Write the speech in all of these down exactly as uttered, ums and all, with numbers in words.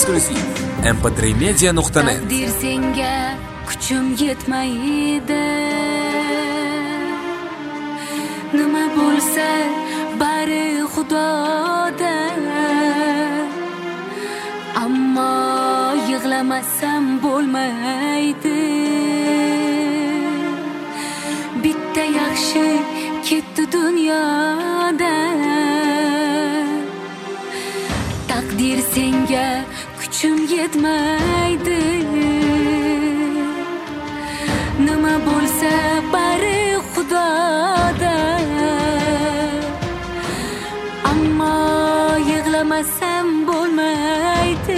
eksklyuziv em p три media nuqta net. Taqdir senga kuchim yetmaydi. Nima bo'lsa bari Xudoda. Ammo yig'lamasam bo'lmaydi. Bitta yaxshi ketdi dunyoda. Taqdir senga kuchim yetmaydi. Nima bo'lsa bari Xudoda. Ammo yig'lamasam bo'lmaydi.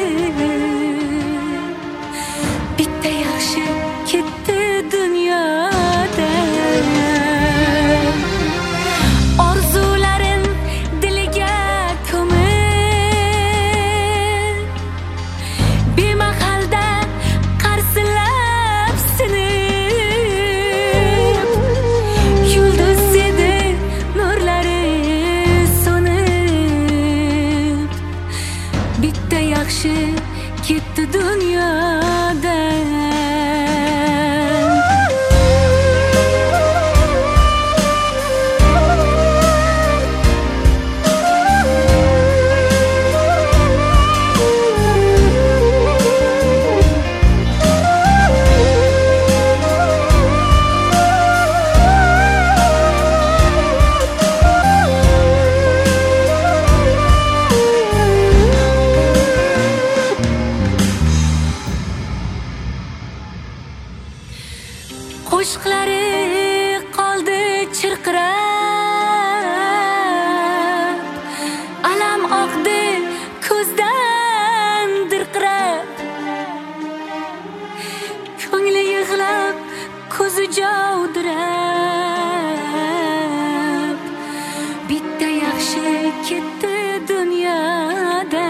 Bitta yaxshi ketdi dunyoda. Orzularim diliga ko'mib, bemahalda qarsilab sinib, yulduz edi nurlari so'nib. Bitta yaxshi ketdi dunyoda. Qo'shiqlari qoldi chirqirab, alam oqdi ko'zdan dirqirab, ko'ngli yig'lab, ko'zi javdirab. Bitta yaxshi ketdi dunyoda.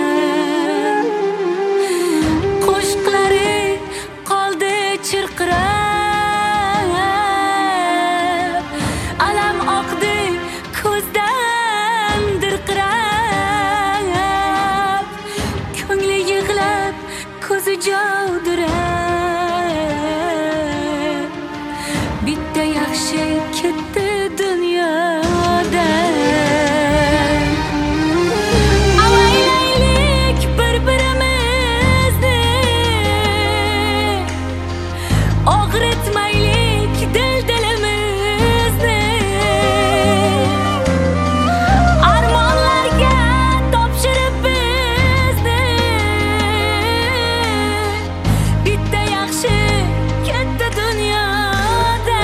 Qo'shiqlari qoldi chirqirab, ko'zi javdirab. Bitta yaxshi ketdi dunyoda. Avaylaylik bir-birimizni, og'ritmaylik dil-dilimizni. Armonlarga topshirib bizni, bitta yaxshi ketdi dunyoda.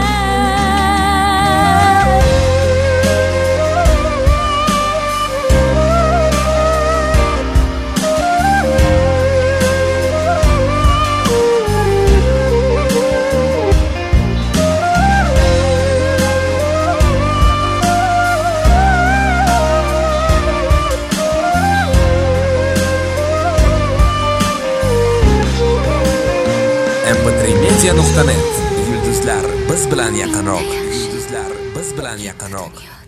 em p три media nuqta net. Yulduzlar biz bilan yaqinroq. Yulduzlar biz bilan yaqinroq.